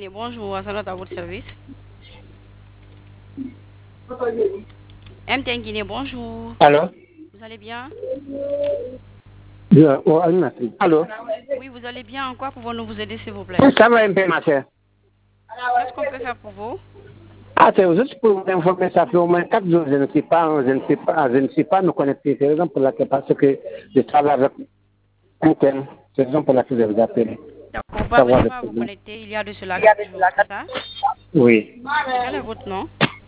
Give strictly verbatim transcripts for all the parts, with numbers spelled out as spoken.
Guinée, bonjour, à à votre service. M T N Guinée, bonjour. Allô? Vous allez bien? Bien, oh, merci. Allô? Oui, vous allez bien. En quoi pouvons-nous vous aider, s'il vous plaît? Ça va un peu, ma chère. Qu'est-ce qu'on peut faire pour vous? Ah, c'est juste pour vous informer, ça fait au moins quatre jours, je ne sais pas, je ne sais pas, je ne sais pas me connecter. C'est la raison pour laquelle, parce que je travaille avec interne. C'est la raison pour laquelle je vous appelle. D'accord, vous Savoir parvenez le pas à vous problème. connecter. Il y a de cela quatre jours, c'est ça? Oui. Quel est votre nom?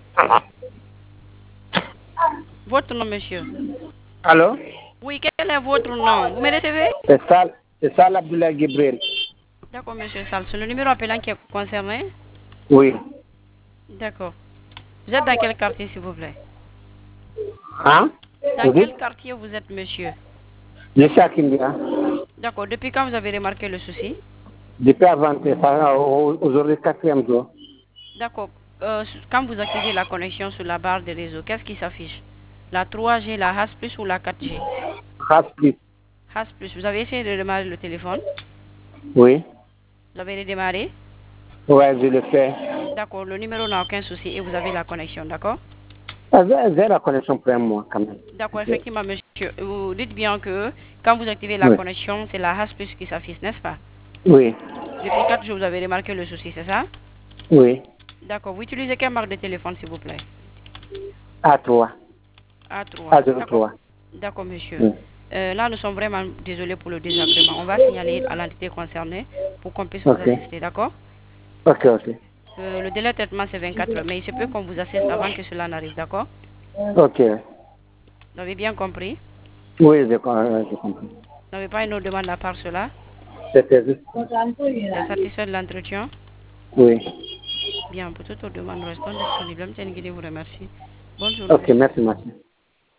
Votre nom, monsieur? Allô? Oui, quel est votre nom? Vous me recevez? C'est ça, c'est ça l'Abdoulaye Gabriel. D'accord, monsieur Sal. C'est le numéro appelant qui est concerné? Oui. D'accord. Vous êtes dans quel quartier, s'il vous plaît? Hein? Dans Vous quel dites? quartier vous êtes, monsieur? Je suis à Kindia. D'accord. Depuis quand vous avez remarqué le souci? Depuis avant, ça, aujourd'hui, quatrième jour. D'accord. Euh, quand vous activez la connexion sur la barre de réseau, qu'est-ce qui s'affiche? La trois G, la H plus ou la quatre G? Rapide. H plus. Vous avez essayé de démarrer le téléphone? Oui. Vous avez redémarré? Ouais, je le fais. D'accord. Le numéro n'a aucun souci et vous avez la connexion, d'accord? Ah, J'ai j'ai la connexion pour un mois, quand même. D'accord. Effectivement, monsieur. Vous dites bien que quand vous activez la Oui. connexion, c'est la H plus qui s'affiche, n'est-ce pas? Oui. Depuis quatre jours, vous avez remarqué le souci, c'est ça? Oui. D'accord. Vous utilisez quelle marque de téléphone, s'il vous plaît? A trois. A trois. A zéro D'accord. trois. D'accord, monsieur. Oui. Euh, là, nous sommes vraiment désolés pour le désagrément. On va signaler à l'entité concernée pour qu'on puisse vous Ok. assister, d'accord? Ok, ok. Euh, le délai de traitement, c'est vingt-quatre heures, mais il se peut qu'on vous assiste avant que cela n'arrive, d'accord? Ok. Vous avez bien compris? Oui, j'ai com- euh, j'ai compris. Vous n'avez pas une autre demande à part cela? C'était juste. Vous êtes satisfait de l'entretien? Oui. Bien, pour toute autre demande, nous restons disponibles. M T N Guinée vous remercie. Bonne journée, Ok, monsieur. merci, merci.